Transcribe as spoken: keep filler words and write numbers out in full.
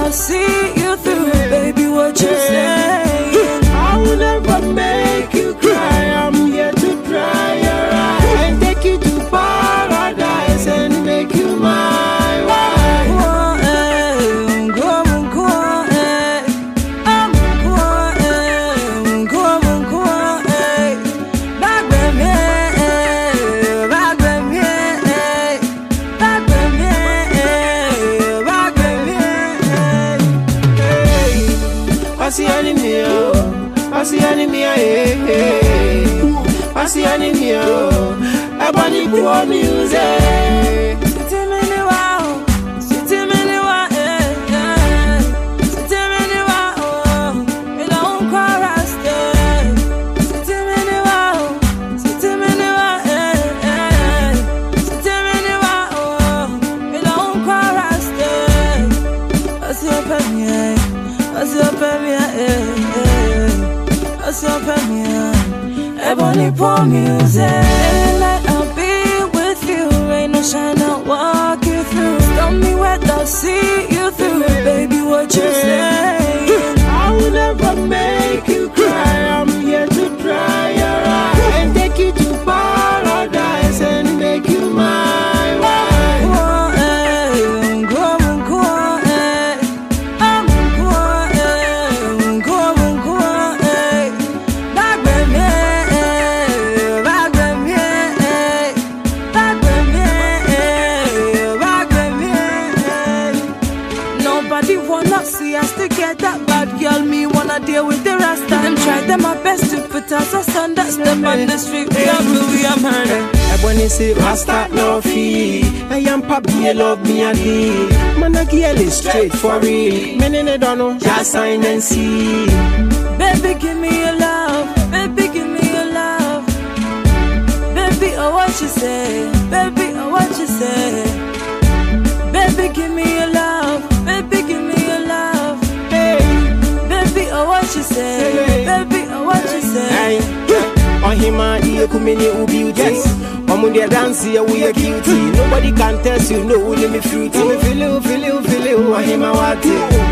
I'll see you through, baby. What you saying? I will never make you cry. I'm here to dry your eyes and take you to paradise and make you my wife. I see enemy, oh. I see enemy, hey, hey. I see enemy, oh. Everybody poor music. Sitting in the wow, sitting in the wow, eh, eh. Sitting in the wow, oh. We don't chorus, eh. Sitting in the wow, sitting in the wow, eh, eh. Sitting in the wow, oh. We don't chorus, eh. What's your opinion? What's your opinion? What's your opinion? Ebony poor music. Like I'll be with you. Rain or shine, I'll walk you through. Stop me wet, I'll see you through. Baby, what you saying? I will never make you cry. I'm here to dry your eyes and take you to paradise and make you my wife. See us together, bad girl, me wanna deal with the rasta. Them try them my best to put us asunder. Step on the street, we are blue, we are murder. When you say rasta no fee, I am papi, love me a day. Man a girl is straight for real. Men in the don't know, just sign and see. Baby, give me your love. Baby, give me your love. Baby, oh what you say. Baby, oh what you say. Baby, give me your love. Baby, give me your love. Hey, baby, oh what you say. Hey. Baby, oh what you say. On him and he come in you beauty. I'm on the dance here we are guilty. Nobody can test you, no, let me fruity. Me feel you, feel you, feel you. On him and what?